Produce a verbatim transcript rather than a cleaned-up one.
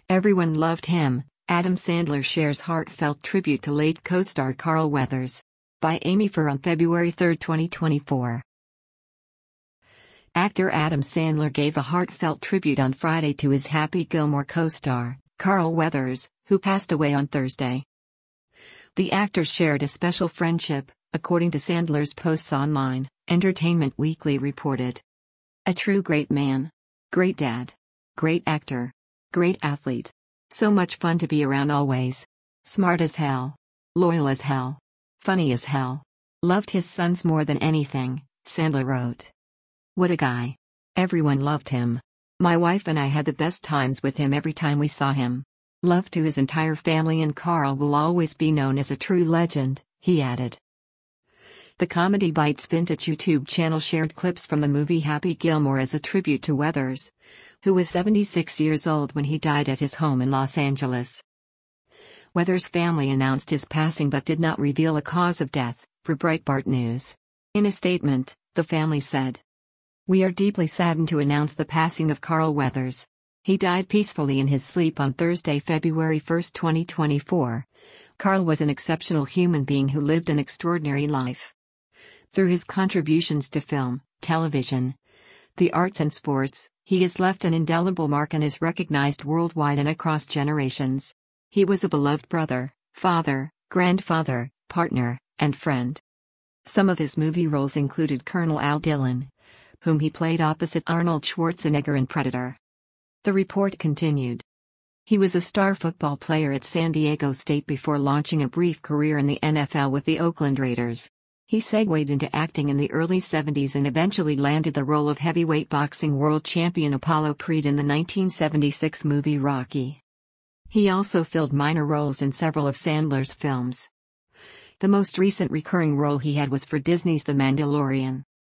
Everyone loved him. Adam Sandler shares heartfelt tribute to late co-star Carl Weathers. By Amy Fur on February third, twenty twenty-four. Actor Adam Sandler gave a heartfelt tribute on Friday to his Happy Gilmore co-star, Carl Weathers, who passed away on Thursday. The actors shared a special friendship, according to Sandler's posts online, Entertainment Weekly reported. A true great man. Great dad. Great actor. Great athlete. So much fun to be around always. Smart as hell. Loyal as hell. Funny as hell. Loved his sons more than anything, Sandler wrote. What a guy. Everyone loved him. My wife and I had the best times with him every time we saw him. Love to his entire family, and Carl will always be known as a true legend, he added. The Comedy Bites Vintage YouTube channel shared clips from the movie Happy Gilmore as a tribute to Weathers, who was seventy-six years old when he died at his home in Los Angeles. Weathers' family announced his passing but did not reveal a cause of death, per Breitbart News. In a statement, the family said, "We are deeply saddened to announce the passing of Carl Weathers. He died peacefully in his sleep on Thursday, February first, twenty twenty-four. Carl was an exceptional human being who lived an extraordinary life. Through his contributions to film, television, the arts and sports, he has left an indelible mark and is recognized worldwide and across generations. He was a beloved brother, father, grandfather, partner, and friend." Some of his movie roles included Colonel Al Dillon, whom he played opposite Arnold Schwarzenegger in Predator. The report continued. He was a star football player at San Diego State before launching a brief career in the N F L with the Oakland Raiders. He segued into acting in the early seventies and eventually landed the role of heavyweight boxing world champion Apollo Creed in the nineteen seventy-six movie Rocky. He also filled minor roles in several of Sandler's films. The most recent recurring role he had was for Disney's The Mandalorian.